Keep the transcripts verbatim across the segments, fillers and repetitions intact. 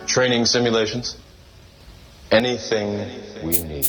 training simulations, anything we need.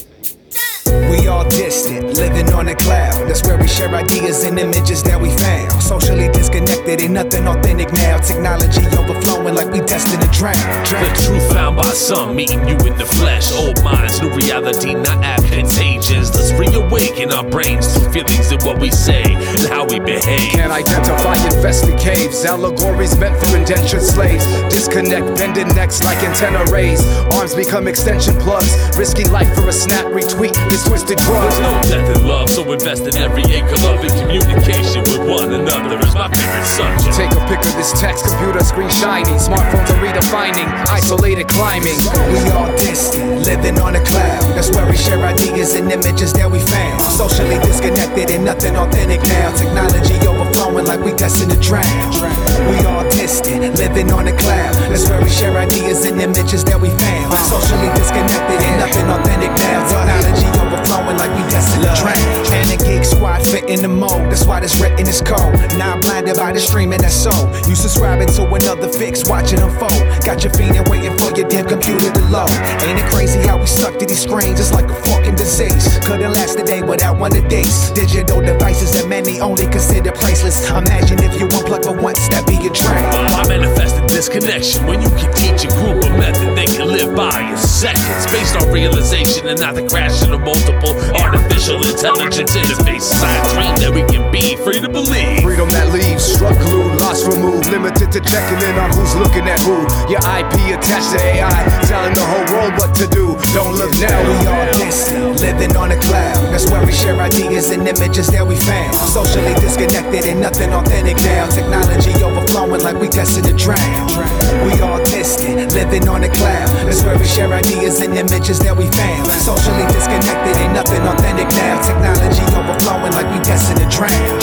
We all distant, living on a cloud. That's where we share ideas and images that we found. Socially disconnected, ain't nothing authentic now. Technology overflowing like we destined to drown. The truth found by some, meeting you in the flesh. Old minds, new reality, not advantageous. Let's reawaken our brains through feelings and what we say and how we behave. Can't identify infested caves, allegories meant for indentured slaves. Disconnect, bending necks like antenna rays. Arms become extension plugs, risky life for a snap retweet. This twisted drug. There's no death in love, so invest in every acre of it. Communication with one another is my favorite subject. Take a pic of this text, computer screen shining. Smartphones are redefining, isolated climbing. We all distant, living on a cloud. That's where we share ideas and images that we found. Socially disconnected and nothing authentic now. Technology overflowing like we destined to drown. We all distant, living on a cloud. That's where we share ideas and images that we found. Socially disconnected and nothing authentic now. Technology overflowing like we destined to drown. And the geek squad fit in the mold. That's why this written is cold. Now I'm blinded by the streaming that's soul. You subscribing to another fix, watching unfold. Got your feet and waiting for your damn computer to load. Ain't it crazy how we stuck to these screens? It's like a fucking disease. Couldn't last a day without one of these digital devices that many only consider priceless. Imagine if you unplug for once, that'd be a dream. I manifested disconnection when you can teach a group a method they can live by in seconds, based on realization and not the crashing of multiple artificial intelligence interfaces. I dream that we can be free to believe. Freedom that leaves, struck glued, lost removed, limited to checking in on who's looking at who. Your I P attached to A I, telling the whole world what to do. Don't look now. We all distant, living on a cloud. That's where we share ideas and images that we found. Socially disconnected and nothing authentic now. Technology overflowing like we destined to drown. We all distant, living on a cloud. That's where we share ideas and images that we found. Socially disconnected, ain't nothing authentic now. Technology overflowing like we destined to drown.